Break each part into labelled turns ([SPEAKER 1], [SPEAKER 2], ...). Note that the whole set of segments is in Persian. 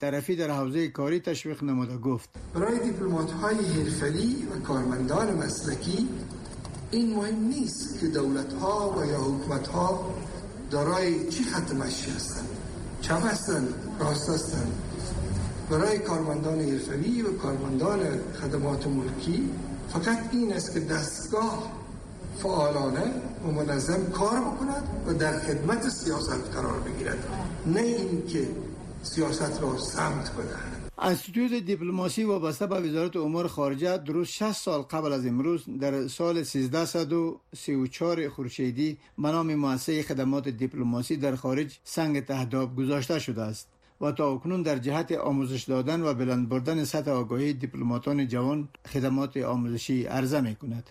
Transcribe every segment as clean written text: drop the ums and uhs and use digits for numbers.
[SPEAKER 1] طرفی در حوزه کاری تشویق نموده گفت
[SPEAKER 2] برای دیپلمات‌های حرفه‌ای و کارمندان مسلکی این مهم نیست که دولت‌ها و یا حکومت‌ها دارای چی خط مشی هستند، چپ هستند، راست هستند. برای کارمندان حرفه‌ای و کارمندان خدمات ملکی فقط این است که دستگاه فعالانه و منظم کار بکند و در خدمت سیاست قرار بگیرد، نه این که سیاست را سمت بدهد.
[SPEAKER 1] انستیتوت دیپلماسی وابسته به وزارت امور خارجه درست 60 سال قبل از امروز در سال 1334 خورشیدی به نام مؤسسه خدمات دیپلماسی در خارج سنگ تهداب گذاشته شده است و تا اکنون در جهت آموزش دادن و بلند بردن سطح آگاهی دیپلماتان جوان خدمات آموزشی عرضه می کند.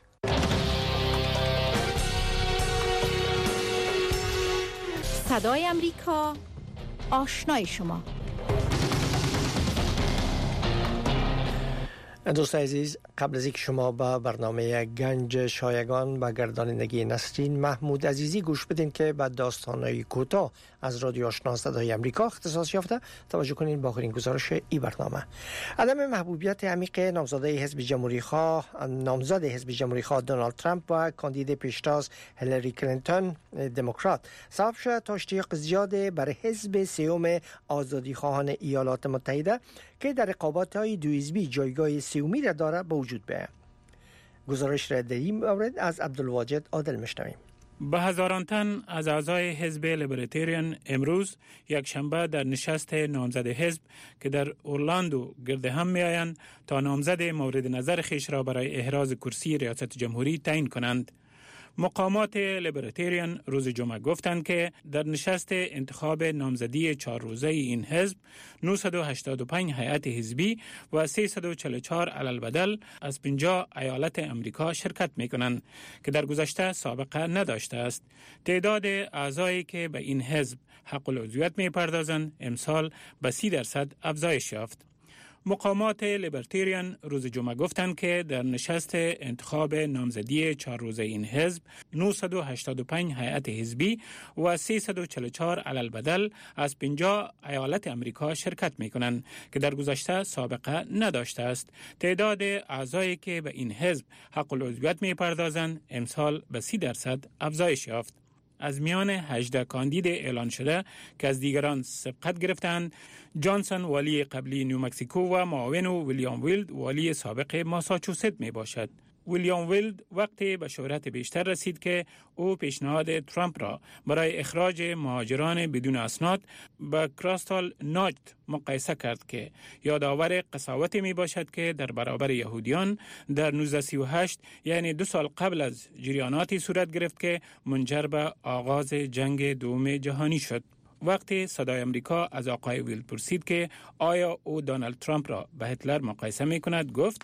[SPEAKER 3] صدای امریکا، آشنای شما.
[SPEAKER 4] دوستان عزیز، قبل از اینکه شما به برنامه گنج شایگان و گردانندگی نسرین محمود عزیزی گوش بدین که به داستان‌های کوتاه از رادیو آشنا صدای امریکا اختصاص یافته، توجه کنین با آخرین گزارش این برنامه. عدم محبوبیت عمیق نامزد حزب جمهوری خواه دونالد ترامپ و کاندید پیشتاز هیلاری کلینتون دموکرات سبب شد تا اشتیاق زیاد بر حزب سوم آزادیخواهان ایالات متحده که در رقابت‌های دو حزبی جایگاه سومی را داره به وجود بیاید. گزارش را در این مورد از عبدالواجد عادل میشنویم.
[SPEAKER 5] به هزاران تن از اعضای حزب لیبرتریان امروز یک شنبه در نشست نامزد حزب که در اورلاندو گرد هم می آیند تا نامزد مورد نظر خیش را برای احراز کرسی ریاست جمهوری تعیین کنند. مقامات لیبرتریان روز جمعه گفتند که در نشست انتخاب نامزدی 4 روزه این حزب 985 هیئت حزبی و 344 علالبدل از 50 ایالت امریکا شرکت می کنند که در گذشته سابقه نداشته است. تعداد اعضایی که به این حزب حق العضویت می پردازند امسال به 30% افزایش یافت. مقامات لیبرتریان روز جمعه گفتند که در نشست انتخاب نامزدی 4 روزه این حزب 985 هیئت حزبی و 344 علالبدل از 50 ایالت امریکا شرکت می کنند که در گذشته سابقه نداشته است. تعداد اعضایی که به این حزب حق العضویت می پردازند امسال به 30% افزایش یافت. از میان 18 کاندید اعلان شده که از دیگران سبقت گرفتند، جانسون والی قبلی نیومکسیکو و معاون ویلیام ویلد والی سابق ماساچوست می باشد. ویلیام ویلد وقتی به شهرت بیشتر رسید که او پیشنهاد ترامپ را برای اخراج مهاجران بدون اسناد به کراستال ناجت مقایسه کرد که یادآور قساوتی می باشد که در برابر یهودیان در 1938 یعنی 2 سال قبل از جریاناتی صورت گرفت که منجر به آغاز جنگ دوم جهانی شد. وقتی صدای امریکا از آقای ویلد پرسید که آیا او دونالد ترامپ را به هیتلر مقایسه می کند، گفت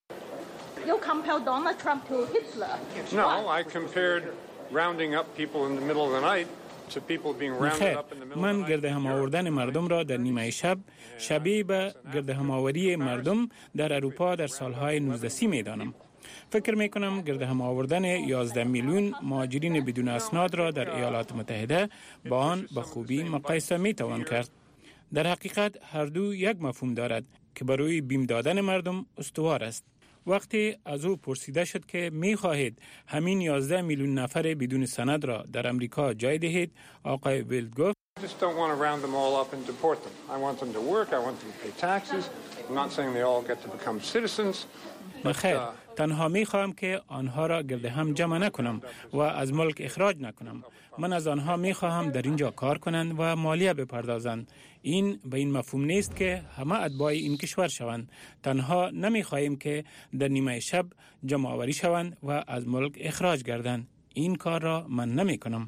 [SPEAKER 6] You compare Donald Trump to Hitler.
[SPEAKER 7] No, I compared rounding up people in the middle of the night to people being rounded up in the middle of the night.
[SPEAKER 5] من گرد هم آوردن مردم را در نیمه شب شبیه به گرد هم آوری مردم در اروپا در سالهای 1930 می‌دانم. فکر می‌کنم گرد هم آوردن 11 میلیون مهاجرین بدون اسناد را در ایالات متحده با آن به خوبی مقایسه می‌توان کرد. در حقیقت هر دو یک مفهوم دارد که برای بیم دادن مردم استوار است. وقتی از او پرسیده شد که می خواهید همین 11 میلیون نفر بدون سند را در امریکا جای دهید، آقای ویلد گفت
[SPEAKER 7] I just don't want to round them all up and deport them. I want them to work, I want them to pay taxes. I'm not saying they all get to become citizens.
[SPEAKER 5] بخیر، تنها می خواهم که آنها را گرد هم جمع نکنم و از ملک اخراج نکنم. من از آنها می خواهم در اینجا کار کنند و مالیه بپردازند. این به این مفهوم نیست که همه اتباع این کشور شوند. تنها نمی خواهیم که در نیمه شب جمع آوری شوند و از ملک اخراج گردند. این کار را من نمی کنم.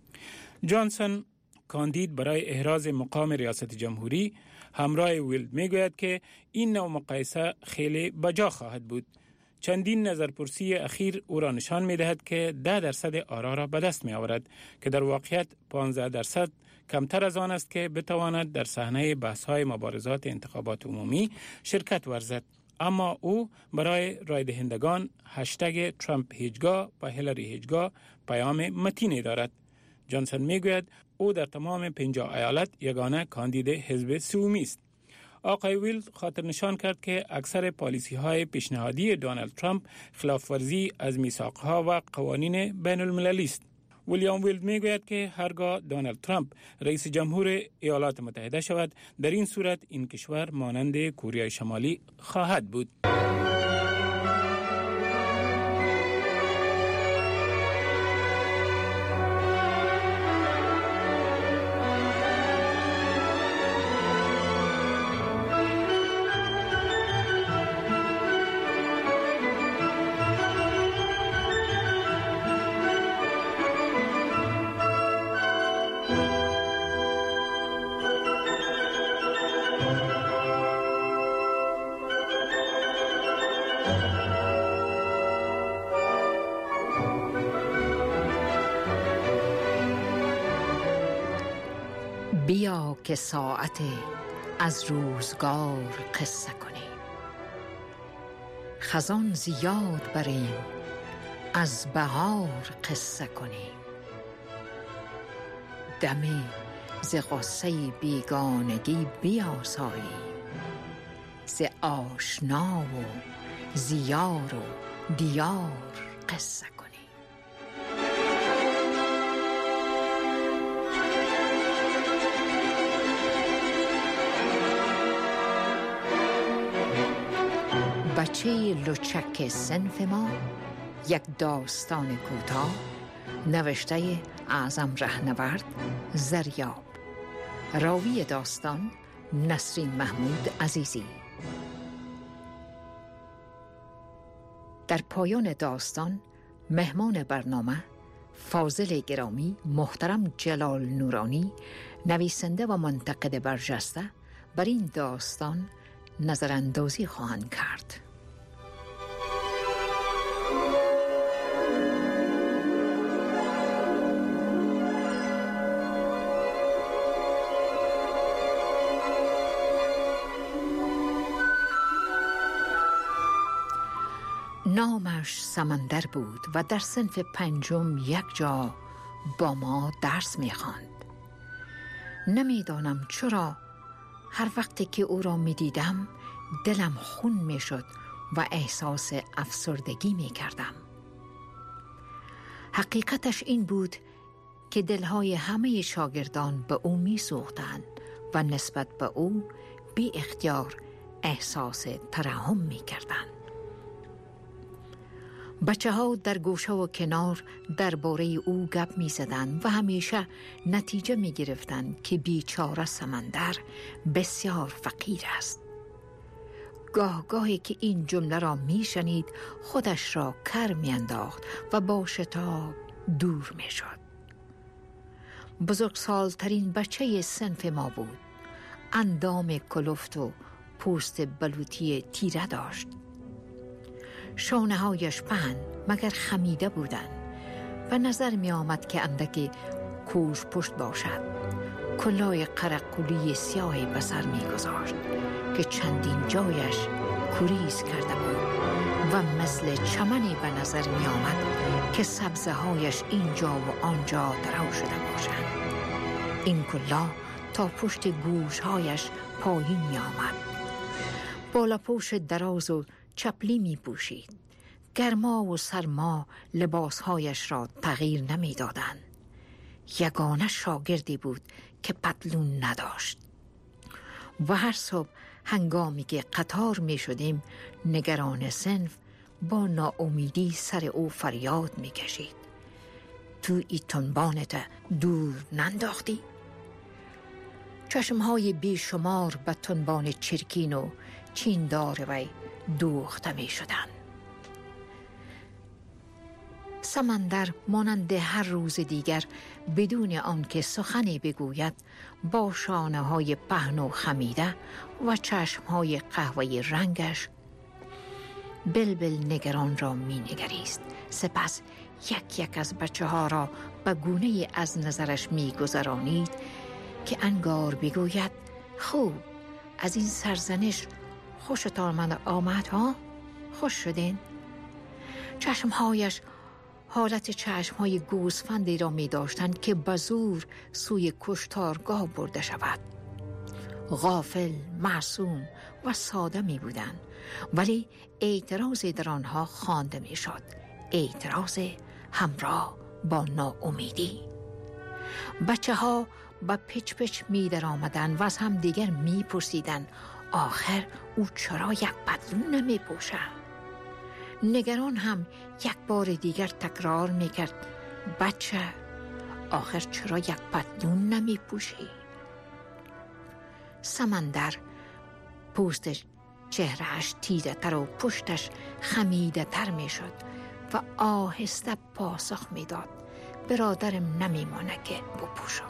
[SPEAKER 5] جانسون کاندید برای احراز مقام ریاست جمهوری همراه ویلد میگوید که این نوع مقایسه خیلی بجا خواهد بود. چندین نظرپرسی اخیر او را نشان می‌دهد که 10% آرا را به دست می‌آورد که در واقعیت 15% کمتر از آن است که بتواند در صحنه بحث‌های مبارزات انتخابات عمومی شرکت ورزد. اما او برای رای دهندگان هشتگ ترامپ هیچگاه و هیلاری هیچگاه پیام متینی دارد. جانسون میگوید او در تمام 50 ایالت یگانه کاندید حزب سومی است. آقای ویلز خاطر نشان کرد که اکثر پالیسی های پیشنهادی دونالد ترامپ خلاف ورزی از میثاق ها و قوانین بین المللی است. ویلیام ویلد می گوید که هرگاه دونالد ترامپ رئیس جمهور ایالات متحده شود، در این صورت این کشور مانند کره شمالی خواهد بود.
[SPEAKER 8] بیا که ساعت از روزگار قصه کنیم، خزان زیاد بریم از بهار قصه کنیم، دمی ز غصه بیگانگی بیاساییم، ز آشنا و زیار و دیار قصه کنیم. بچه لچک صنف ما، یک داستان کوتاه نوشته اعظم رهنورد زریاب. راوی داستان نسرین محمود عزیزی. در پایان داستان مهمان برنامه فاضل گرامی محترم جلال نورانی، نویسنده و منتقد برجسته، بر این داستان نظراندازی خواهند کرد. نامش سمندر بود و در صنف پنجم یک جا با ما درس می‌خواند. نمی‌دانم چرا هر وقتی که او را می‌دیدم دلم خون می‌شد و احساس افسردگی می‌کردم. حقیقتش این بود که دلهای همه شاگردان به او می‌سوختند و نسبت به او بی اختیار احساس ترحم می‌کردند. بچه ها در گوشه و کنار درباره او گپ می زدند و همیشه نتیجه می گرفتند که بیچاره سمندر بسیار فقیر است. گاهی که این جمله را می شنید خودش را کر می انداخت و با شتاب دور می شد. بزرگسالترین بچه صنف ما بود. اندام کلفت و پوست بلوطی تیره داشت. شانه هایش پهن مگر خمیده بودند و نظر می آمد که اندکی کوش پشت باشد. کلاه قرقلی سیاهی به سر می گذاشت که چندین جایش کوریز کرده بود و مثل چمنی به نظر می آمد که سبزه هایش اینجا و آنجا درو شده باشند. این کلاه تا پشت گوش هایش پایین می آمد. بالا پوش دراز و چپلی می پوشید. گرما و سرما لباسهایش را تغییر نمی دادند. یگانه شاگردی بود که پتلون نداشت. و هر صبح هنگامی که قطار می شدیم نگران صنف با ناامیدی سر او فریاد می کشید. تو ای تنبانت دور ننداختی؟ چشمهای بیشمار به تنبان چرکین و چیندار وی دوخته می شدند. سمندر مانند هر روز دیگر بدون آنکه سخنی بگوید با شانه های پهن و خمیده و چشم های قهوه‌ای رنگش بلبل نگران را می نگریست. سپس یک یک از بچه ها را به گونه از نظرش می گذرانید که انگار بگوید خوب از این سرزنش خوشتان آمد ها؟ خوش شدین؟ چشمهایش حالت چشمهای گوسفندی را می داشتند که به زور سوی کشتارگاه برده شود. غافل، معصوم و ساده می بودند، ولی اعتراض در آنها خوانده می شد. اعتراض همراه با ناامیدی. بچه ها با پچ پچ می در آمدن و از هم دیگر می پرسیدن آخر او چرا یک پتلون نمی پوشه؟ نگران هم یک بار دیگر تکرار می کرد بچه آخر چرا یک پتلون نمی پوشی؟ سمندر پوستش چهرهش تیره تر و پشتش خمیده تر می شد و آهسته پاسخ می داد برادرم نمی مانه که بپوشم.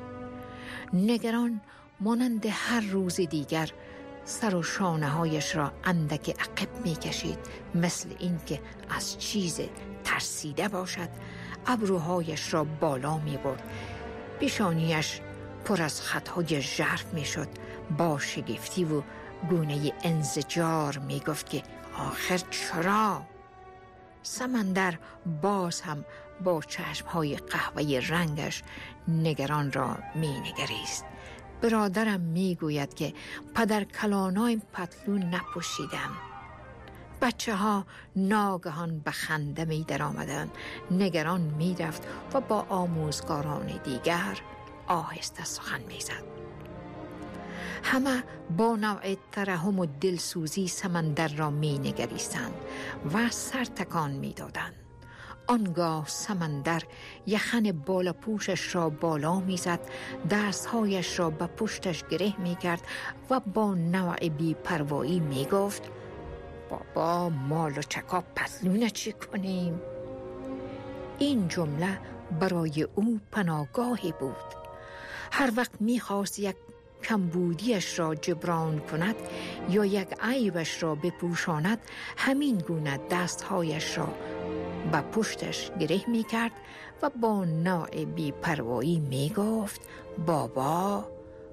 [SPEAKER 8] نگران مانند هر روز دیگر سر و شانه هایش را اندک عقب می کشید، مثل این که از چیز ترسیده باشد. ابروهایش را بالا می برد، پیشانیش پر از خطهای ژرف می شد. با شگفتی و گونه انزجار می گفت که آخر چرا؟ سمندر باز هم با چشمهای قهوه‌ای رنگش نگران را می نگریست. برادرم می گوید که پدر کلانای پتلون نپوشیدم. بچه ها ناگهان به خنده می در آمدن. نگران می رفت و با آموزگاران دیگر آهسته سخن می زد. همه با نوع ترحم و دلسوزی سمندر را می نگریستند و سر تکان می دادند. آنگاه سمندر یخن بالا پوشش را بالا می زد، دستهایش را به پشتش گره می کرد و با نوع بی پروایی می گفت بابا مال و چکا پتلونه چی کنیم؟ این جمله برای او پناهگاهی بود. هر وقت می خواست یک کمبودیش را جبران کند یا یک عیبش را بپوشاند، همین گونه دستهایش را به پشتش گره می کرد و با نوع بی پروایی می گفت بابا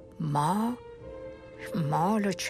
[SPEAKER 8] مال و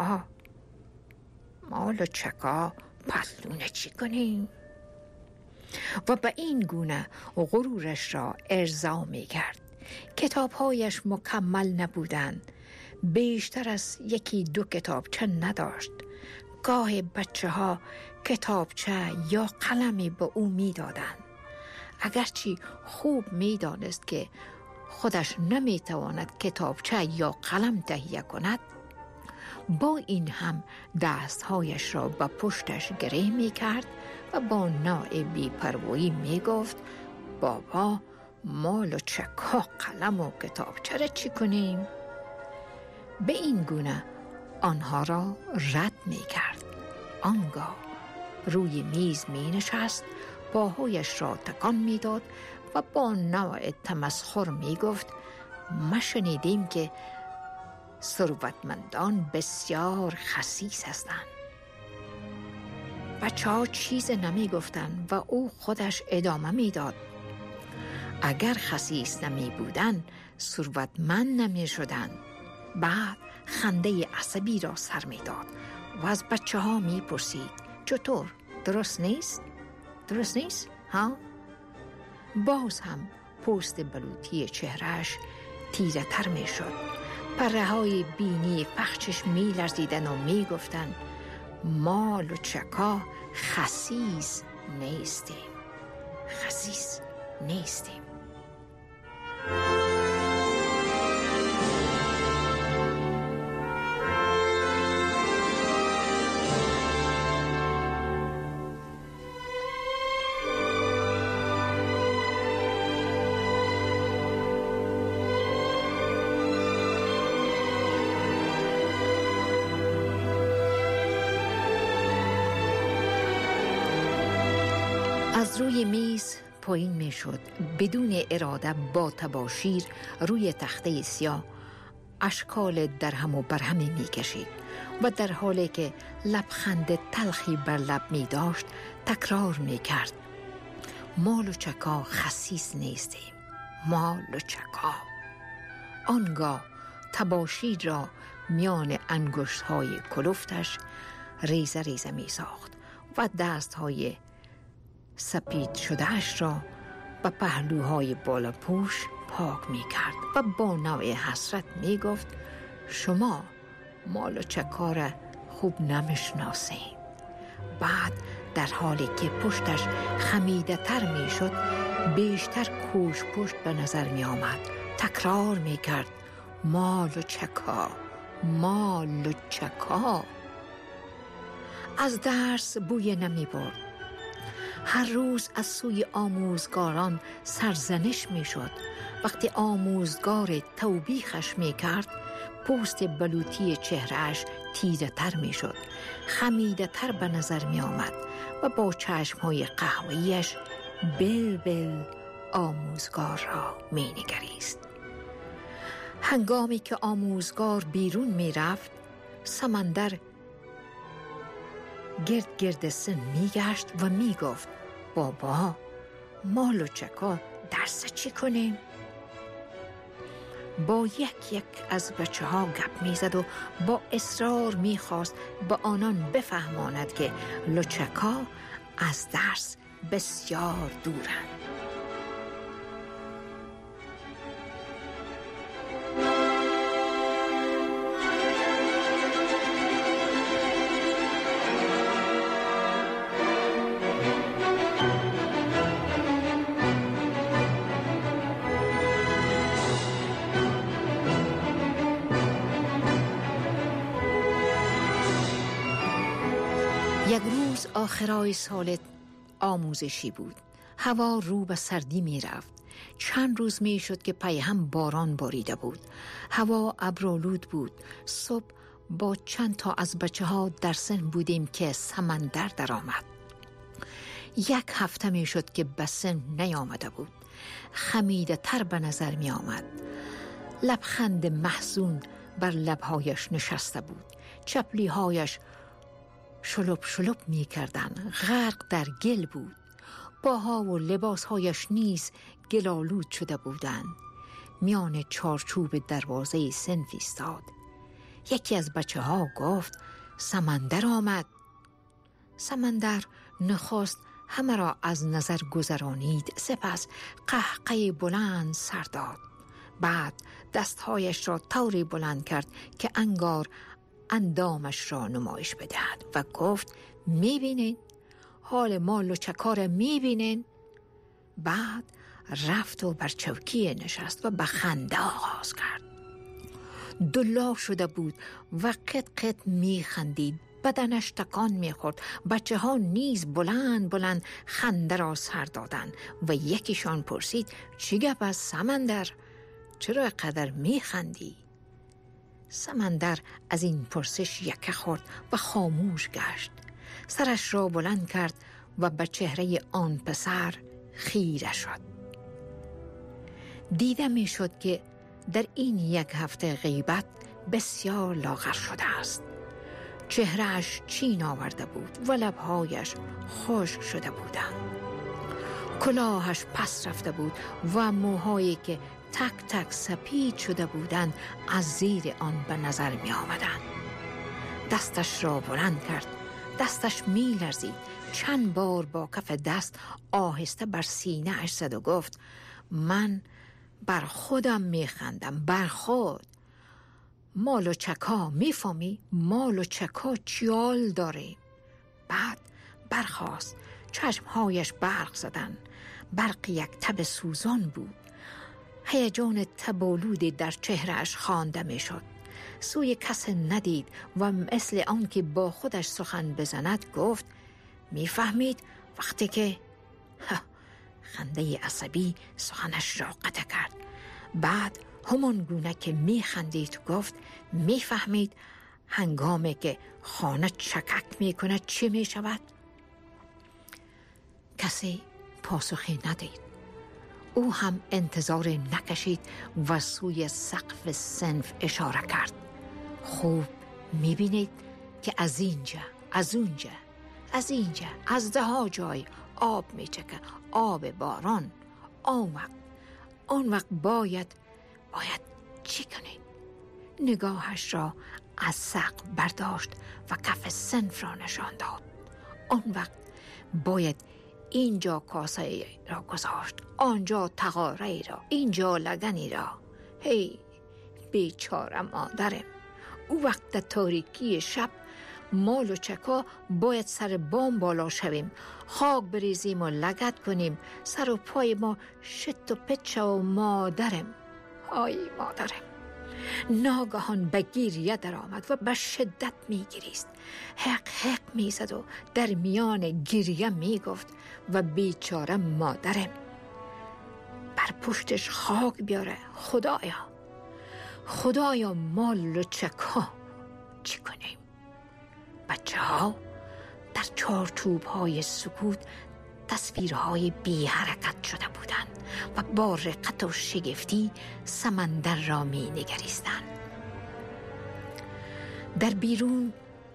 [SPEAKER 8] چکا پتلونه چی کنیم؟ و به این گونه غرورش را ارضا می کرد. کتابهایش مکمل نبودند، بیشتر از یکی دو کتابچه نداشت. گاه بچه ها کتابچه یا قلمی به او می دادند. اگرچه خوب می دانست که خودش نمی تواند کتابچه یا قلم تهیه کند، با این هم دستهایش را به پشتش گره می کرد و با نوع بی پروایی می گفت بابا مال و چکا قلم و کتابچه را چی کنیم؟ به این گونه آنها را رد می کرد. آنگاه روی میز می نشست، پاهایش را تکان می داد و با نوع تمسخر می گفت ما شنیدیم که ثروتمندان بسیار خسیس هستند. بچه ها چیز نمی گفتند و او خودش ادامه می داد اگر خسیس نمی بودن ثروتمند نمی شدن. بعد خنده عصبی را سر می داد و از بچه ها می پرسید چطور؟ درست نیست؟ درست نیست؟ ها؟ باز هم پوست بلوطی چهرهش تیره تر می شد. پره های بینی پخشش می لرزیدن و می گفتن مال و چکا خسیس نیستیم. خسیس نیستیم. از روی میز پایین می شد. بدون اراده با تباشیر روی تخته سیاه اشکال درهم و برهمی می کشید و در حالی که لبخند تلخی بر لب می داشت تکرار می کرد مال و چکا خسیس نیستیم. مال و چکا. آنگاه تباشیر را میان انگشت های کلفتش ریزه ریزه می ساخت و دست های سپید شدهش را به پهلوهای بالا پوش پاک می کرد و با نوع حسرت می گفت شما مال و چکار خوب نمیشناسید. بعد در حالی که پشتش خمیده تر می شد بیشتر کوش پشت به نظر می آمد. تکرار می کرد مال و چکا، مال و چکا. از درس بوی نمی برد. هر روز از سوی آموزگاران سرزنش می شد. وقتی آموزگار توبیخش می کرد پوست بلوطی چهرهش تیره تر می شد، خمیده تر به نظر می آمد و با چشمهای قهوه‌ایش بلبل آموزگار را می نگریست. هنگامی که آموزگار بیرون می رفت سمندر گرد سن می گشت و می گفت بابا مال و چکا درس چی کنیم؟ با یک از بچه ها گپ می زد و با اصرار می خواست به آنان بفهماند که لچکا از درس بسیار دورند. یک روز آخرای سال آموزشی بود. هوا رو به سردی می رفت. چند روز می شد که پی هم باران باریده بود. هوا ابرآلود بود. صبح با چند تا از بچه ها در سن بودیم که سمندر در آمد. یک هفته می شد که به سن نیامده بود. خمیده تر به نظر می آمد. لبخند محزون بر لبهایش نشسته بود. چپلیهایش شلوب می کردن. غرق در گل بود. پاها و لباسهایش نیز گلالود شده بودند. میان چارچوب دروازه صنف ایستاد. یکی از بچه ها گفت سمندر آمد. سمندر نخست همه را از نظر گذرانید، سپس قهقه بلند سر داد. بعد دستهایش را طوری بلند کرد که انگار اندامش را نمایش بدهد و گفت میبینین؟ حال مال و چکار میبینین؟ بعد رفت و بر چوکی نشست و به خنده آغاز کرد. دلا شده بود و قط قط میخندید. بدنش تکان میخورد. بچه ها نیز بلند خنده را سر دادند و یکیشان پرسید چی گپ است سمندر؟ چرا قدر میخندی؟ سمندر از این پرسش یکه خورد و خاموش گشت. سرش را بلند کرد و به چهره آن پسر خیره شد. دیده می شد که در این یک هفته غیبت بسیار لاغر شده است. چهرهش چین آورده بود و لبهایش خشک شده بودند. کلاهش پس رفته بود و موهایی که تک تک سپید شده بودند از زیر آن به نظر می آمدند. دستش را بلند کرد. دستش می لرزید. چند بار با کف دست آهسته بر سینه اش زد و گفت من بر خودم می خندم، بر خود. مال و چکا میفهمی؟ مال و چکا چیال داره؟ بعد برخاست. چشمهایش برق زدن. برق یک تب سوزان بود. هیجان تبالود در چهرهش خوانده می شد. سوی کس ندید و مثل آن که با خودش سخن بزند گفت میفهمید وقتی که خنده عصبی سخنش را قطع کرد. بعد همان گونه که میخندید گفت میفهمید هنگامی که خانه چکک میکنه چی میشود؟ کسی پاسخی ندید. او هم انتظار نکشید و سوی سقف صنف اشاره کرد. خوب میبینید که از اینجا، از اونجا، از اینجا، از ده ها جای آب میچکه، آب باران. آن وقت باید چی کنید؟ نگاهش را از سقف برداشت و کف صنف را نشان داد. آن وقت باید اینجا کاسه را گذاشت، آنجا تقاره را، اینجا لگنی را. هی بیچاره مادرم. او وقت در تاریکی شب ما لوچکا باید سر بام بالا شویم، خاک بریزیم و لگد کنیم، سر و پای ما شت و پچ و مادرم، آی مادرم. ناگهان به گریه در آمد و به شدت می گریست. حق حق می زد و در میان گریه می گفت و بیچاره مادرم بر پشتش خاک بیاره. خدایا ما لوچکا چی کنیم؟ بچه ها در چارچوب های سکوت تصویرهای بی حرکت شده بودند و با رقت و شگفتی سمندر را می نگریستند. در بیرون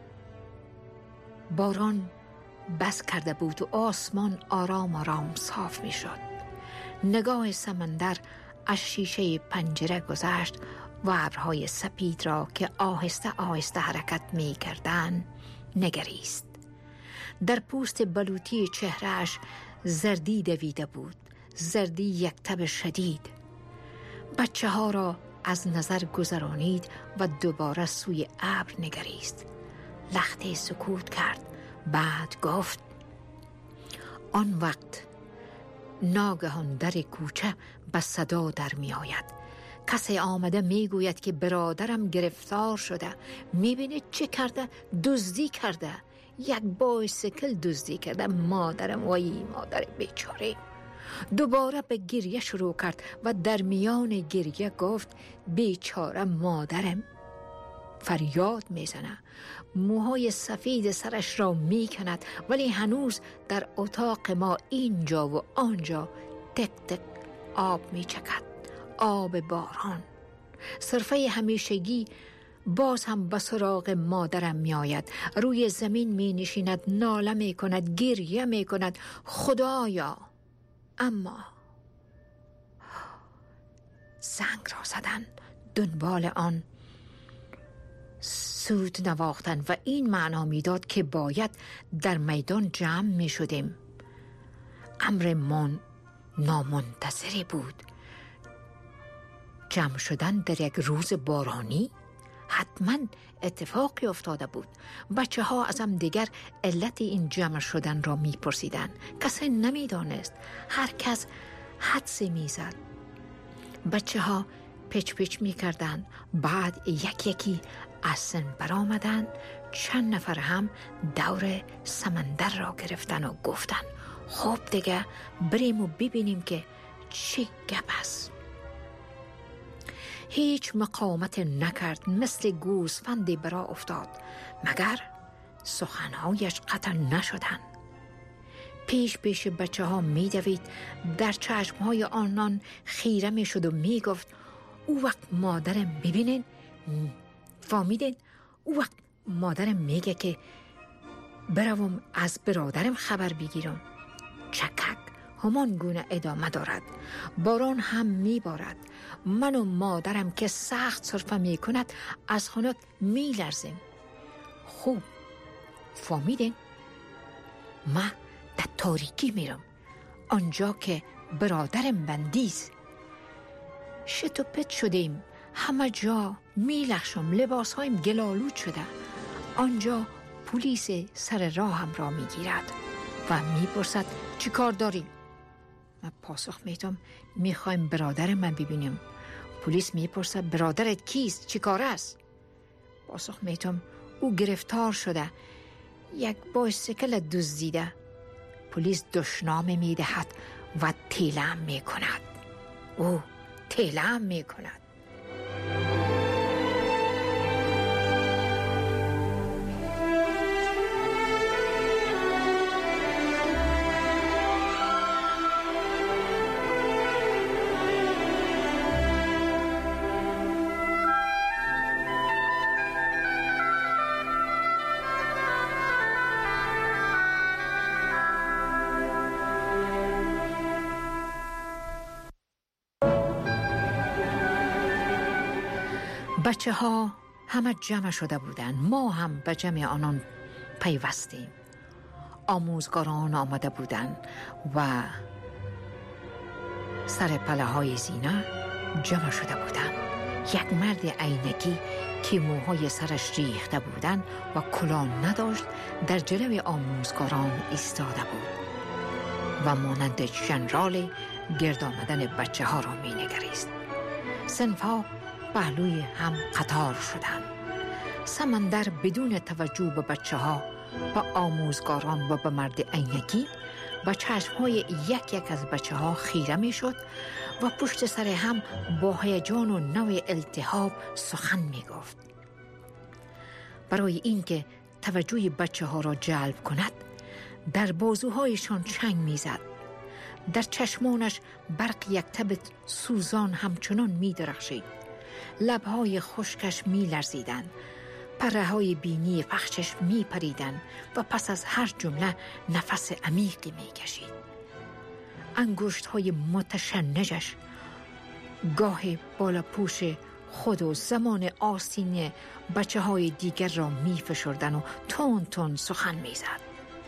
[SPEAKER 8] باران بس کرده بود و آسمان آرام آرام صاف می شد. نگاه سمندر از شیشه پنجره گذشت و ابرهای سپید را که آهسته آهسته حرکت می کردند نگریست. در پوست بلوطی چهرهش زردی دویده بود، زردی یک تب شدید. بچه ها را از نظر گذرانید و دوباره سوی ابر نگریست. لحظه سکوت کرد، بعد گفت آن وقت ناگهان در کوچه به صدا در می آید. کسی آمده می گوید که برادرم گرفتار شده. می بینید چه کرده؟ دزدی کرده، یک بایسیکل دزدی کرده. مادرم، وای مادر بیچاره. دوباره به گریه شروع کرد و در میان گریه گفت بیچاره مادرم. فریاد میزنه، موهای سفید سرش را میکند، ولی هنوز در اتاق ما اینجا و آنجا تک تک آب میچکد، آب باران. صرفه همیشگی باز هم به سراغ مادرم می آید. روی زمین می نشیند، ناله می کند، گریه می کند، خدایا. اما زنگ را زدن، دنبال آن سود نواختن و این معنا می داد که باید در میدان جمع می شدیم. امر نامنتظری بود. جمع شدن در یک روز بارانی؟ حتما اتفاقی افتاده بود. بچه ها از هم دیگر علت این جمع شدن را می پرسیدن. کسی نمی دانست. هر کس حدسی می زد. بچه ها پچ پچ می کردن. بعد یکی از سن برآمدند. چند نفر هم دور سمندر را گرفتن و گفتن خب دیگه بریم و ببینیم که چی گپ است. هیچ مقاومت نکرد، مثل گوسفندی برا افتاد، مگر سخنهایش قطع نشدند. پیش بچه ها می دوید، در چشمهای آنان خیره می شد و می گفت او وقت مادرم ببینین، فهمیدین؟ او وقت مادرم میگه که بروم از برادرم خبر بگیرم. چکک همان گونه ادامه دارد. باران هم میبارد. من و مادرم که سخت سرفه میکند از خنک میلرزیم. خوب فهمیدین؟ من در تاریکی میرم، آنجا که برادرم بندیست. شت و پت شدیم، همه جا میلخشم، لباس هایم گلالود شده. آنجا پلیس سر راهم را میگیرد و میپرسد چی کار داری؟ من پاسخ میدم میخوایم برادر من ببینیم. پلیس میپرسد برادرت کیست؟ چی کار است؟ پاسخ میدم او گرفتار شده، یک بایسیکل دزدیده. پلیس دشنامه میدهد و تیلم میکند. او تیلم میکند. بچه ها همه جمع شده بودند. ما هم به جمع آنان پیوستیم. آموزگاران آمده بودند و سر پله های زینه جمع شده بودند. یک مرد عینکی که موهای سرش ریخته بودند و کلاه نداشت در جلوی آموزگاران ایستاده بود و مانند ژنرال گرد آمدن بچه ها را می نگریست. صنف‌ها پهلوی هم قطار شدند. سمندر بدون توجه به بچه ها، به آموزگاران و به مرد عینکی با چشم‌های یک یک از بچه ها خیره می شد و پشت سر هم با هیجان و نوع التهاب سخن می گفت. برای اینکه توجه بچه ها را جلب کند در بازوهایشان چنگ می زد. در چشمانش برق یک تب سوزان همچنان می درخشید. لبهای خشکش می لرزیدند. پره های بینی پخشش می پریدن و پس از هر جمله نفس عمیقی می کشید. انگشت های متشنجش گاه بالا پوش خود و زمان آستین بچه های دیگر را می فشردن و تون تون سخن می زد.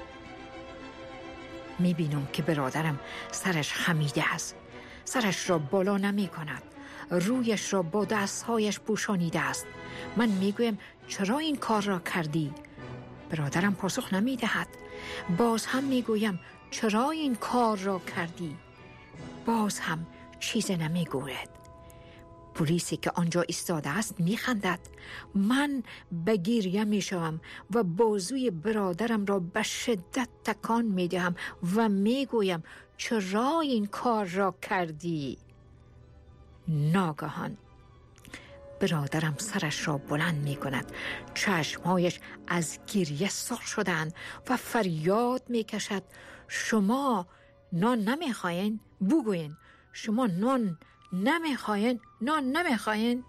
[SPEAKER 8] می بینم که برادرم سرش خمیده است. سرش را بالا نمی کند. رویش را با دستهایش پوشانیده است. من می گویم چرا این کار را کردی؟ برادرم پاسخ نمی دهد. باز هم می گویم چرا این کار را کردی؟ باز هم چیز نمی گوید. پلیسی که آنجا ایستاده است می خندد. من به گریه می شوم و بازوی برادرم را به شدت تکان می دهم و می گویم چرا این کار را کردی؟ ناگهان برادرم سرش را بلند می کند. چشمهایش از گریه سرخ شدند و فریاد می کشد شما نان نمی خواهین؟ بگوین شما نان نمی خواهین؟ نان نمی خواهین؟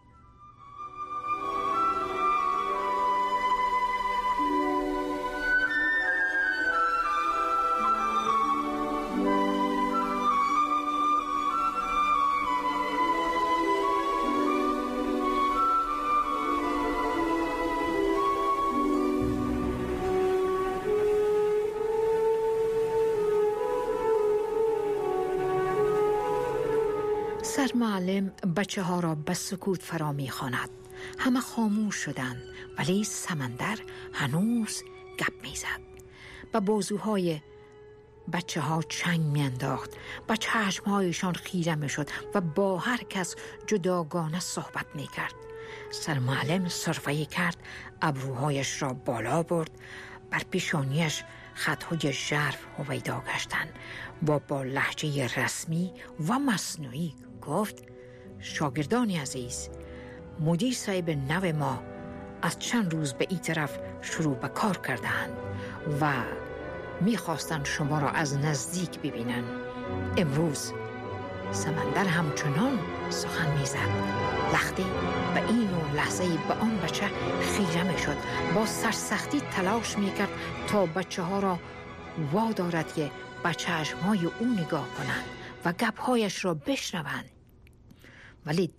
[SPEAKER 8] سرمعلم بچه ها را به سکوت فرا می خواند. همه خاموش شدند ولی سمندر هنوز گپ می زد. به بازوهای بچه ها چنگ می انداخت. به چشمهایشان خیره می شد و با هر کس جداگانه صحبت می کرد. سرمعلم سرفه‌ای کرد، ابروهایش را بالا برد، بر پیشانیش خطهای ژرف هویدا گشتند و با لهجه رسمی و مصنوعی گفت شاگردان عزیز، مدیر صاحب نو ما از چند روز به این طرف شروع به کار کردند و میخواستند شما را از نزدیک ببینن. امروز سمندر همچنان سخن میزد. لختی به این و لحظه به آن بچه خیره میشد. با سرسختی تلاش میکرد تا بچه ها را وادارد که به چشمهای او نگاه کنند و گپهایش را بشنوند. ولی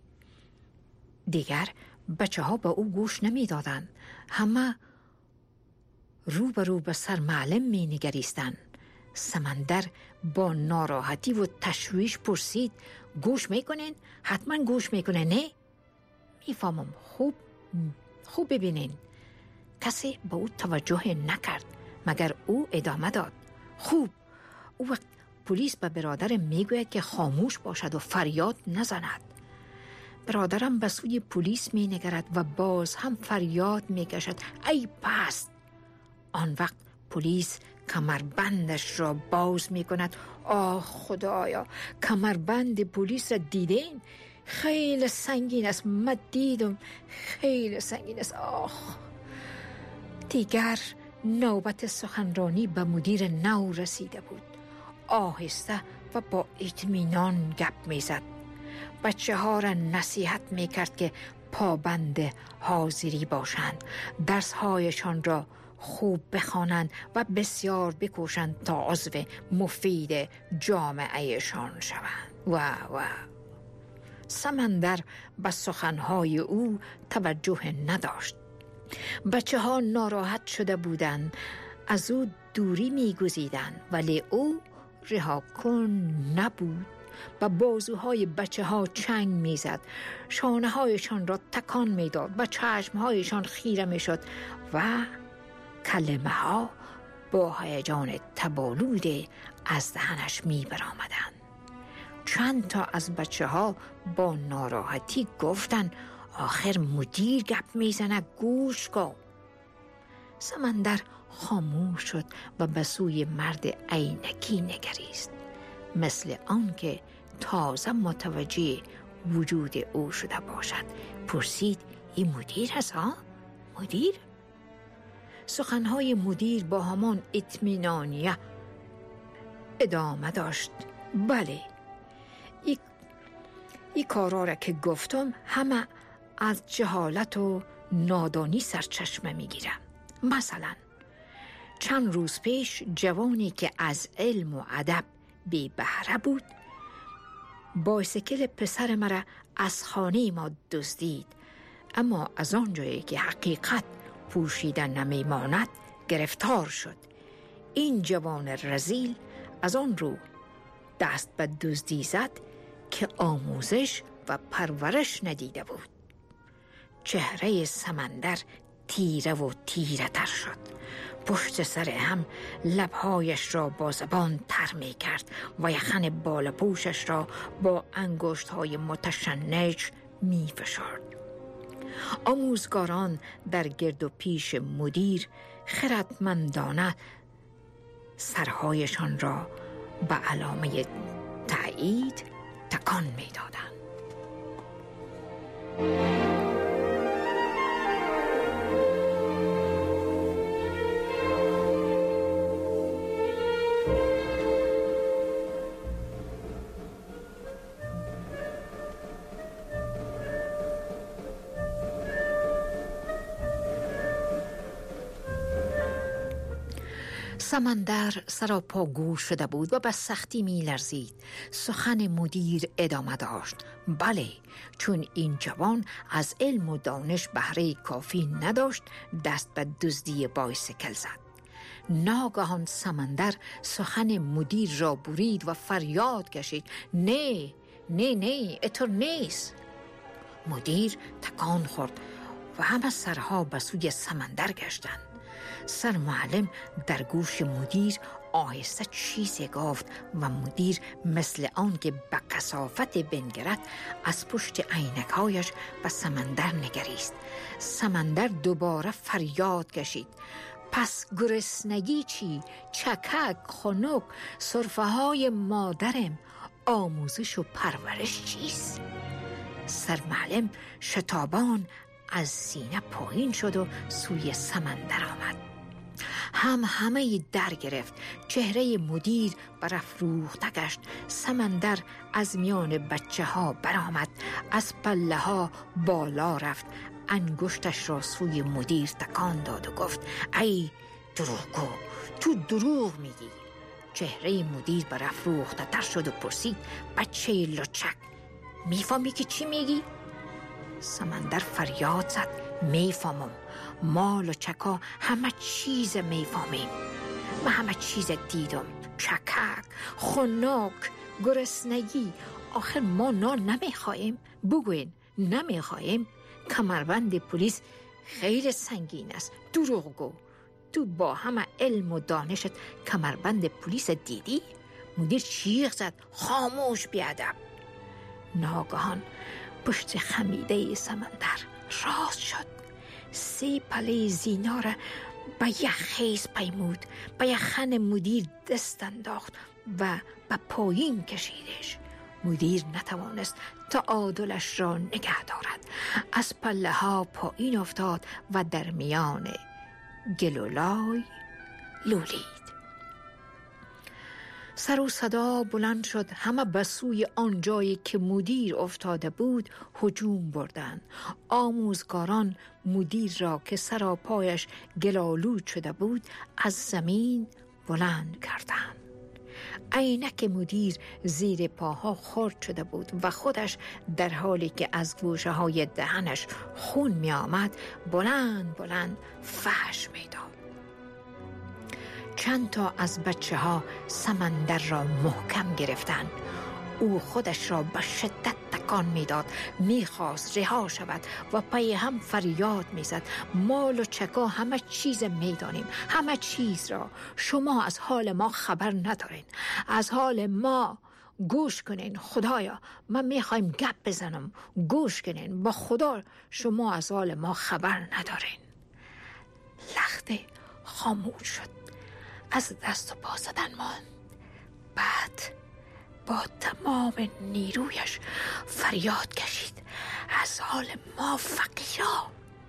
[SPEAKER 8] دیگر بچه ها به او گوش نمیدادند. همه رو به سرمعلم می نگریستند. سمندر با ناراحتی و تشویش پرسید گوش میکنین؟ حتما گوش میکنه نه؟ میفهمم. خوب ببینین. کسی به او توجه نکرد مگر او ادامه داد خوب. او وقت پلیس به برادرم میگوید که خاموش باشد و فریاد نزند. برادرم به سوی پلیس می نگرد و باز هم فریاد می کشد ای پست. آن وقت پلیس کمربندش را باز می کند. آه خدایا، کمربند پلیس را دیدین؟ خیلی سنگین است. من دیدم خیلی سنگین است. آه. دیگر نوبت سخنرانی به مدیر نو رسیده بود. آهسته و با اطمینان گپ می زد. بچه ها را نصیحت می کرد که پابند حاضری باشند، درس هایشان را خوب بخوانند و بسیار بکوشند تا عضو مفید جامعهشان شوند. و سمندر به سخنهای او توجه نداشت. بچه ها ناراحت شده بودند، از او دوری می گزیدند، ولی او رها کن نبود. و بازوهای بچه ها چنگ می زد، شانه هایشان را تکان می داد و چشم هایشان خیره می شد و کلمه ها با هیجان تبالود از دهنش می برآمدند. چند تا از بچه ها با ناراحتی گفتن آخر مدیر گپ می زند، گوش کن. سمندر خاموش شد و به سوی مرد عینکی نگریست، مثل آن که تازه متوجه وجود او شده باشد. پرسید این مدیر هست ها؟ مدیر؟ سخنهای مدیر با همان اطمینانیه ادامه داشت. بله، این کارا را که گفتم همه از جهالت و نادانی سرچشمه میگیرم. مثلا چند روز پیش جوانی که از علم و ادب بی بهره بود بایسکل پسر مرا از خانه ما دزدید، اما از آنجایی که حقیقت پوشیده نمیماند گرفتار شد. این جوان رذیل از آن رو دست به دزدی زد که آموزش و پرورش ندیده بود. چهره سمندر تیره و تیره تر شد. پشت سر هم لبهایش را با زبان تر می کرد و یخن بالا پوشش را با انگشت‌های متشنج می فشارد. آموزگاران در گرد و پیش مدیر خردمندانه سرهایشان را به علامه تایید تکان می دادند. سمندر سراپا گور شده بود و به سختی می لرزید. سخن مدیر ادامه داشت. بله، چون این جوان از علم و دانش بهره کافی نداشت دست به دزدی بایسکل زد. ناگهان سمندر سخن مدیر را برید و فریاد کشید نه نه نه، اینطور نیست. مدیر تکان خورد و همه سرها به سوی سمندر گشتند. سرمعلم در گوش مدیر آهسته چیزی گفت و مدیر مثل آن که به کثافت بنگرد از پشت عینک‌هایش به سمندر نگریست. سمندر دوباره فریاد کشید پس گرسنگی چی؟ چکک، خنک، سرفه های مادرم، آموزش و پرورش چیست؟ سرمعلم شتابان از سینه پایین شد و سوی سمندر آمد. همه در گرفت. چهره مدیر برافروخته گشت. سمندر از میان بچه ها برآمد، از پله ها بالا رفت، انگشتش را سوی مدیر تکان داد و گفت ای دروغگو، تو دروغ میگی. چهره مدیر برافروخته تر شد و پرسید بچه لچک، میفهمی که چی میگی؟ سمندر فریاد زد میفهمم، ما لچکا همه چیز میفهمیم. من همه چیز دیدم، چکک، خنک، گرسنگی. آخر ما نان نمیخوایم؟ بگوین نمیخوایم؟ کمربند پلیس خیلی سنگین است. دروغگو، تو با همه علم و دانشت کمربند پلیس دیدی؟ مدیر چیغ زد خاموش بیادب. ناگهان پشت خمیده سمندر راست شد. 3 پله زینا را به یک خیز پیمود، به یخن مدیر دست انداخت و به پایین کشیدش. مدیر نتوانست تعادلش را نگه دارد. از پله ها پایین افتاد و در میان گلولای لولید. سر و صدا بلند شد. همه به سوی آن جایی که مدیر افتاده بود هجوم بردند. آموزگاران مدیر را که سراپایش گلالود شده بود از زمین بلند کردند. عینک مدیر زیر پاها خرد شده بود و خودش در حالی که از گوشه های دهنش خون می آمد بلند بلند فحش می داد. چند تا از بچه ها سمندر را محکم گرفتند. او خودش را به شدت تکان میداد، میخواست رها شود و پای هم فریاد میزد: مال و چکا همه چیز میدانیم، همه چیز را. شما از حال ما خبر ندارین، از حال ما گوش کنین. خدایا من میخوایم گپ بزنم، گوش کنین. با خدا شما از حال ما خبر ندارین. لخته خاموش شد، از دست و پا زدن ماند. بعد با تمام نیرویش فریاد کشید: از حال ما فقیرا،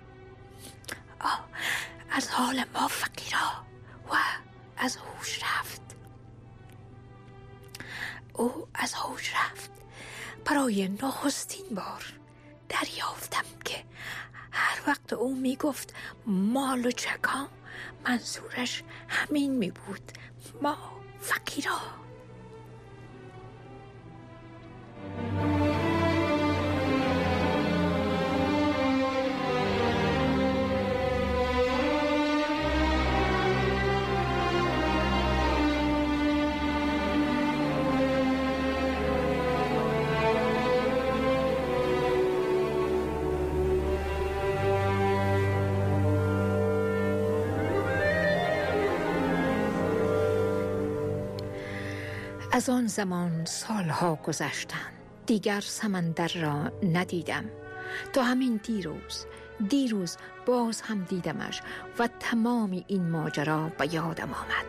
[SPEAKER 8] از حال ما فقیرا. و از هوش رفت. او از هوش رفت. برای نخستین بار دریافتم که هر وقت او می گفت مال و چکا، منظورش همین می بود: ما فقیرا. از آن زمان سالها گذشتند. دیگر سمندر را ندیدم تا همین دیروز باز هم دیدمش و تمام این ماجرا به یادم آمد.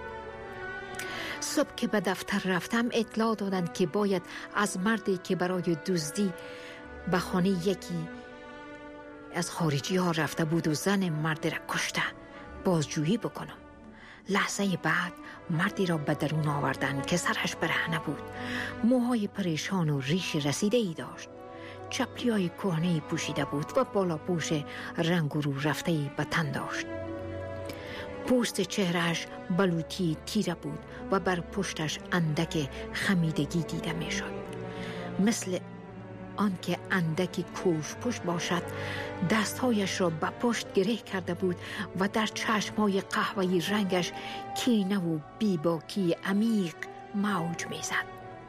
[SPEAKER 8] صبح که به دفتر رفتم اطلاع دادند که باید از مردی که برای دزدی به خانه یکی از خارجی ها رفته بود و زن مرد را کشته بازجویی بکنم. لحظه بعد مردی را به درون آوردند که سرش برهنه بود، موهای پریشان و ریش رسیده ای داشت، چپلیای کهنه پوشیده بود و بالاپوش رنگ رو رفته به تن داشت. پوست چهرهش بلوطی تیره بود و بر پشتش اندک خمیدگی دیده می شد، مثل آنکه اندکی کوش پشت باشد. دستهایش را به پشت گره کرده بود و در چشمهای قهوه‌ای رنگش کینه و بیباکی عمیق موج میزد.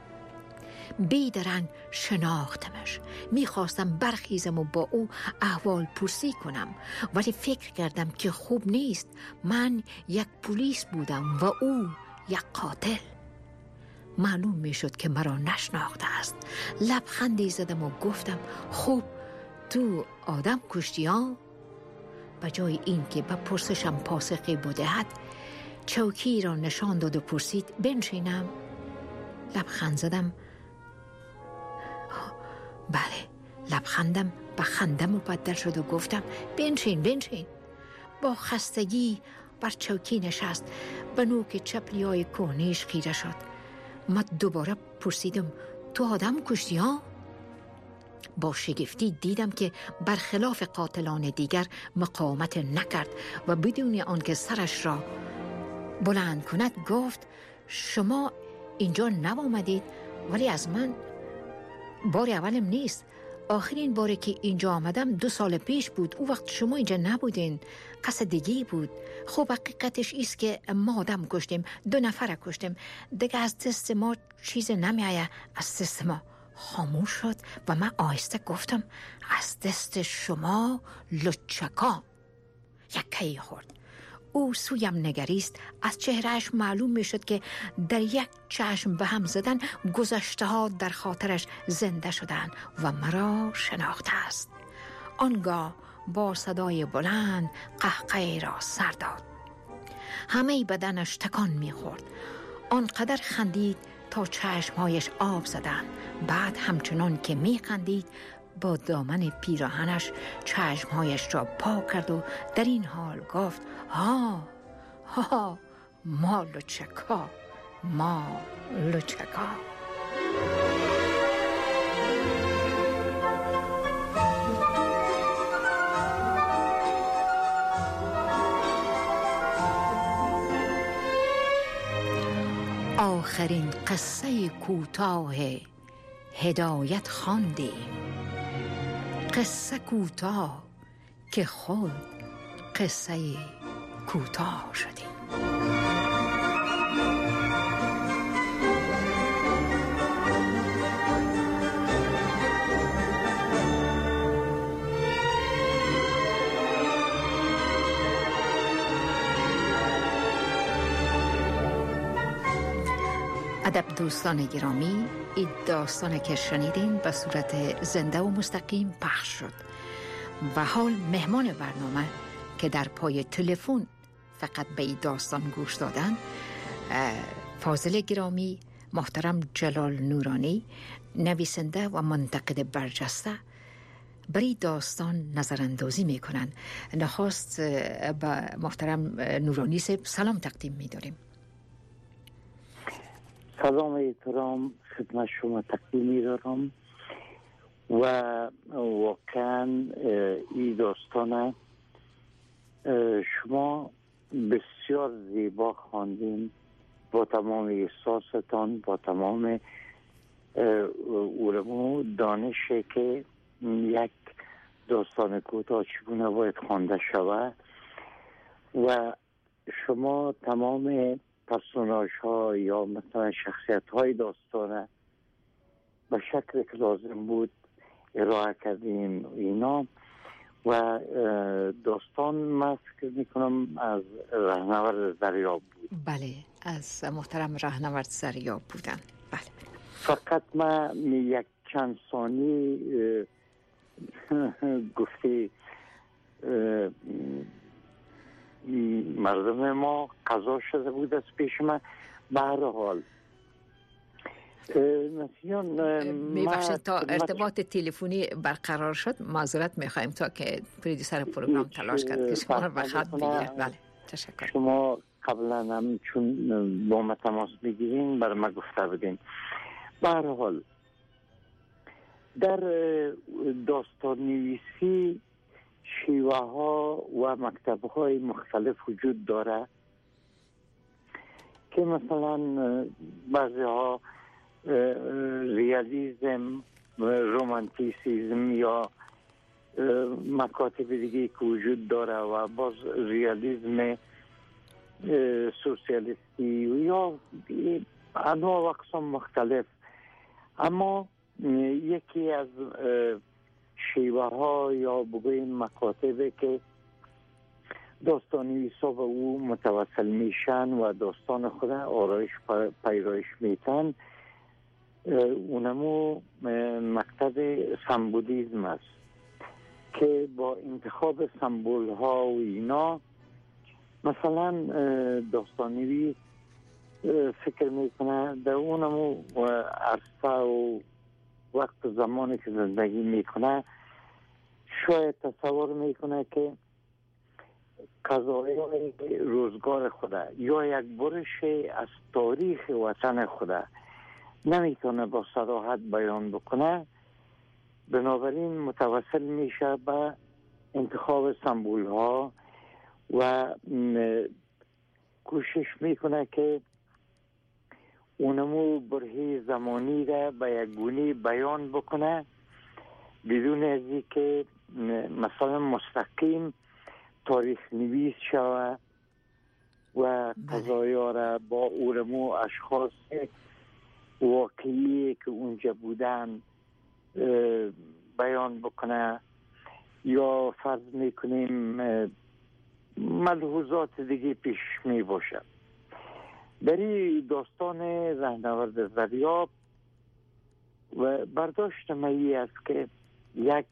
[SPEAKER 8] بیدرنگ شناختمش. میخواستم برخیزم و با او احوال پرسی کنم، ولی فکر کردم که خوب نیست. من یک پلیس بودم و او یک قاتل. معلوم می شد که مرا نشناخته است. لبخندی زدم و گفتم: خوب تو آدم کشتی ها؟ به جای این که به پرسشم پاسخی بدهد، چوکی را نشان داد و پرسید: بنشینم؟ لبخند زدم. بله. لبخندم به خنده مبدل شد و گفتم: بنشین. با خستگی بر چوکی نشست. به نوک چپلیای کهنه‌اش خیره شد. من دوباره پرسیدم: تو آدم کشتی ها؟ با شگفتی دیدم که برخلاف قاتلان دیگر مقاومت نکرد و بدون آنکه سرش را بلند کند گفت: شما اینجا نآمدید، ولی از من بار اولم نیست. آخرین باری که اینجا آمدم 2 سال پیش بود. او وقت شما اینجا نبودین، قصد دیگه بود. خب حقیقتش ایست که ما آدم کشتیم، 2 نفر کشتیم دیگه. از دست ما چیز نمیآید، از دست ما. خاموش شد و من آهسته گفتم: از دست شما لچکا. یکی خورد. او سویم نگریست. از چهرهش معلوم می شد که در یک چشم به هم زدن گذشته ها در خاطرش زنده شدن و مرا شناخته است. آنگاه با صدای بلند قهقه را سر داد. همه بدنش تکان می خورد. آنقدر خندید تا چشمهایش آب زدند. بعد همچنان که می خندید با دامن پیراهنش چشمهایش را پاک کرد و در این حال گفت: ها ما لچکا. آخرین قصه کوتاه هدایت خواندیم. قصه کوتاه که خود قصه کوتاه شدیم. ادب دوستان گرامی، این داستان که شنیدین به صورت زنده و مستقیم پخش شد و حال مهمان برنامه که در پای تلفن فقط به این داستان گوش دادن، فاضل گرامی، محترم جلال نورانی، نویسنده و منتقد برجسته، برای داستان نظراندازی میکنن. نخواست به محترم نورانی سلام تقدیم می‌داریم.
[SPEAKER 9] سلام احترام خدمت شما تقدیم می‌دارم و واقعا این داستان شما بسیار زیبا خواندین، با تمام احساستان، با تمام علم دانشی که یک داستان کوتاه چگونه باید خوانده شود و شما تمام پرسوناژ ها یا مثلا شخصیت های داستانه به شکل که لازم بود ارائه کردیم اینا و داستان من فکر میکنم از رهنورد زریاب بود.
[SPEAKER 8] بله، از محترم رهنورد زریاب بودن. بله.
[SPEAKER 9] فقط من یک چند ثانی گفتی مردم ما قضا شده بود از پیش من. به هر حال
[SPEAKER 8] میبخشید تا ارتباط تلفنی برقرار شد معذرت میخوایم تا که پرودیوسر پروگرام تلاش کرد که شما رو به خط بگیره. بله تشکر.
[SPEAKER 9] شما قبلا هم چون با ما تماس بگیرین برای ما گفته بودین. به هر حال در داستان نویسی شیوه ها و مکتب های مختلف وجود داره که مثلا بعضی ها ریالیزم، رومانتیسیزم یا مکاتب دیگه که وجود داره و باز ریالیزم سوسیالیستی یا انواع و اقسام مختلف. اما یکی از شیوه ها یا بگویم مکاتبی که داستان نویسا به او متوسل میشن و داستان خود آرایش پیرایش میتن، اونمو مکتب سمبولیزم است که با انتخاب سمبول ها و اینا مثلا داستان نویس فکر میکنه در اونمو عرصه و وقت زمانی که زندگی میکنه شاید تصور میکنه که قضایای روزگار خوده یا یک برش از تاریخ وطن خوده نمیتونه با صراحت بیان بکنه، بنابراین متوسل میشه به انتخاب سمبول ها و کوشش میکنه که اونمو برهه زمانی را به یک گونه بیان بکنه بدون از اینکه مثلا مستقیم تاریخ نویس شود و قضایا را با اونمو اشخاص واقعی که اونجا بودن بیان بکنه یا فرض میکنیم ملحوظات دیگه پیش می باشه. در این داستان رهنورد زریاب و برداشت مایی است که یک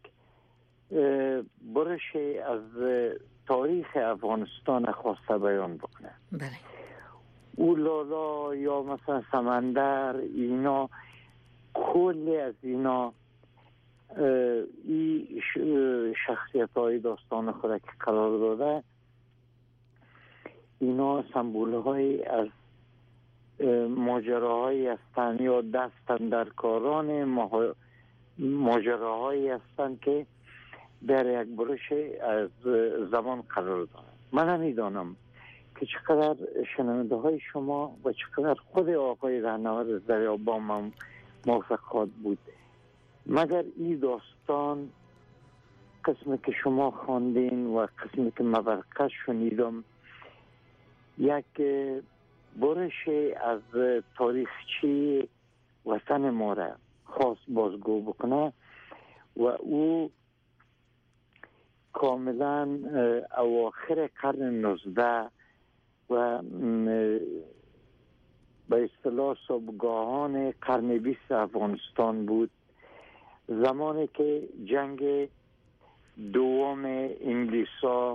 [SPEAKER 9] برش از تاریخ افغانستان خواسته بیان بکنه.
[SPEAKER 8] بله.
[SPEAKER 9] اولالا یا مثلا سمندر اینا کلی از اینا این شخصیت های داستان خود که قرار داده اینا سمبول های از ماجراهایی هستند یا دستن در کاران ماجراهایی هستند که در یک برش از زمان قرار دارند. من نمیدانم که چقدر شنونده های شما و چقدر خود آقای رهنورد زریاب با من موافق بود، مگر این داستان قسمی که شما خواندین و قسمی که مبرقش شنیدم یک برش از تاریخچی وطن ما را خواست بازگو بکنه و او کاملا اواخر قرن 19 و به اصطلاح صبحگاهان قرن 20 افغانستان بود، زمانی که جنگ دوم انگلیسا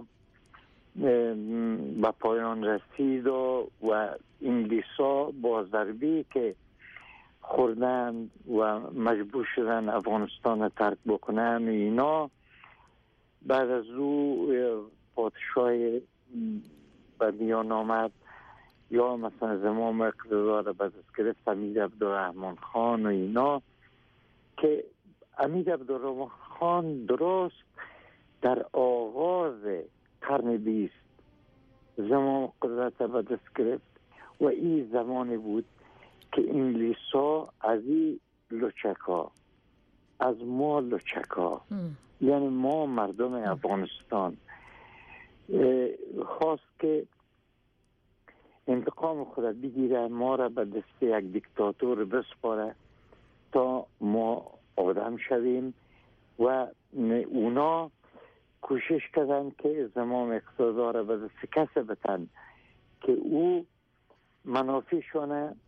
[SPEAKER 9] به پایان رسید و انگلیسا با ضربه‌ای که خوردن و مجبور شدن افغانستان ترک بکنن و اینا، بعد از او پادشاه به میان آمد یا مثلا زمام اقتدار به دست گرفت امیر عبدالرحمن خان و اینا، که امیر عبدالرحمن خان درست در آغاز قرن 20 زمان قدرت به دست گرفت و این زمانی بود که انگلیسا از این لچکا، از ما لچکا، یعنی ما مردم افغانستان، خواست که انتقام خود بگیره، ما را به دست یک دیکتاتور بسپاره تا ما آدم شویم و اونا کوشش کردن که زمام اقتدار به دست کس بتن که او منافعشان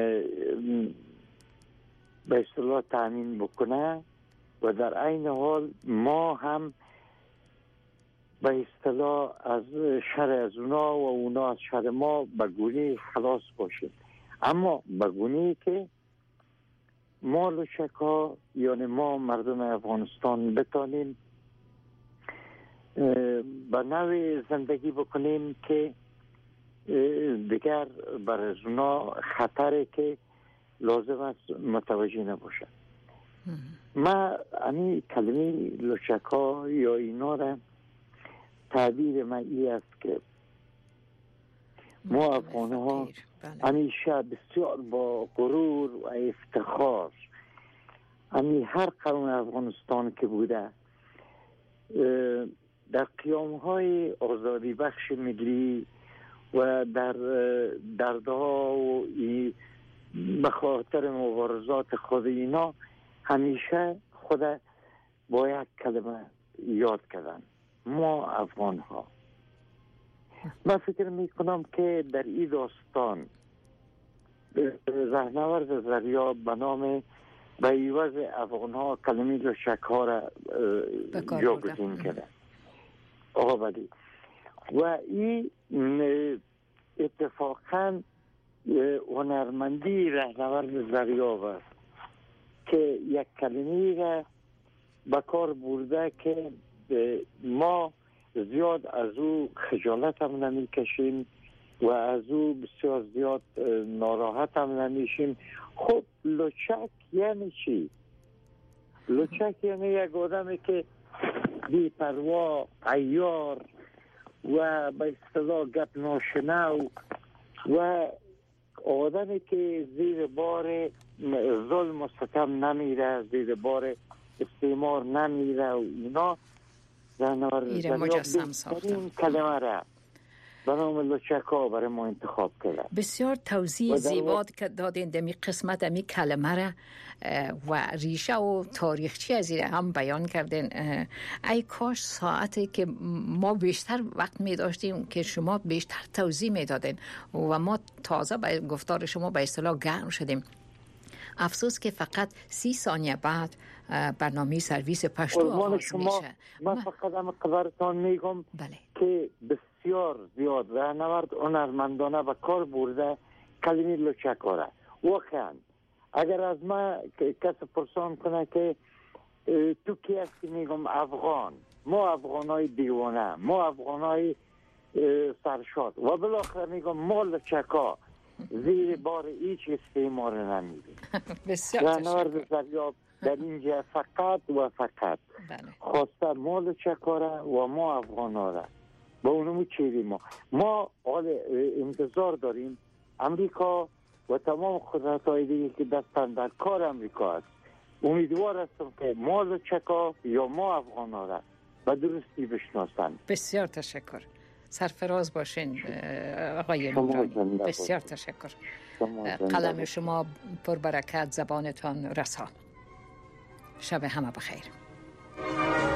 [SPEAKER 9] به اصطلاح تامین بکنه و در عین حال ما هم به اصطلاح از شر از اونا و اونا از شر ما به گونه خلاص باشیم. اما به گونه که ما لچکا، یعنی ما مردم افغانستان بتانیم به نوع زندگی بکنیم که دیگر برای اونا خطره که لازم است متوجه نباشه. ما همین کلمه لچکا یا اینا را تعبیر من ای است که ما افغان ها همیشه بسیار با غرور و افتخار هر قوم افغانستان که بوده در قیام های آزادی بخش ملی و در دردها و به خاطر مبارزات خود اینا همیشه خود با یک کلمه یاد کردن: ما افغان ها. من فکر می کنم که در این داستان رهنورد زریا به نام به عوض افغان ها کلمه لچکا را جاگزین کرده. آقا بدی و این اتفاقا هنرمندی رهنورد زریا است که یک کلمه را به کار برده که ما زیاد از او خجالت هم نمی کشیم و از او بسیار زیاد ناراحت هم نمیشیم. خب لچک یعنی چی؟ لچک یعنی یک آدمی که بی پروا، عیار و به اصطلاح گپ ناشنو و آدمی که زیر بار ظلم و ستم نمیره، زیر بار استعمار نمیره و اینا
[SPEAKER 8] ایره مجسم ساختن.
[SPEAKER 9] کلمه را به نام لچکا برای ما انتخاب کرده.
[SPEAKER 8] بسیار توضیح زیبا که دادین دمی قسمت دمی کلمه را و ریشه و تاریخچی از این هم بیان کردین. ای کاش ساعتی که ما بیشتر وقت می داشتیم که شما بیشتر توضیح می دادین و ما تازه به گفتار شما به اصطلاح گرم شدیم. افسوس که فقط 30 ثانیه بعد برنامه سرویس پشتو آغاز میشه.
[SPEAKER 9] من فقط هم خبرتان میگم که بسیار زیاد رهنورد هنرمندانه به کار برده کلمه لچکا را. واقعا اگر از من کس پرسان کنه که تو کی هستی، میگم افغان. ما افغانای دیوانه، ما افغانای سرشاد و بالاخره میگم ما لچکا زیر بار هیچ استعمار نمیدیم.
[SPEAKER 8] بسیار تشکر.
[SPEAKER 9] در اینجا فقط و فقط خواسته ما لچکا را و ما افغانا را با اونمو چیدیم. ما حال انتظار داریم امریکا و تمام قدرت‌های دیگه که دستن در کار امریکا است، امیدوار هستم که ما لچکا یا ما افغانا را به درستی بشناسند.
[SPEAKER 8] بسیار تشکر. سرفراز باشین آقای نورانی. بسیار تشکر. قلم شما پر برکت، زبانتان رسا. شب همه بخیر.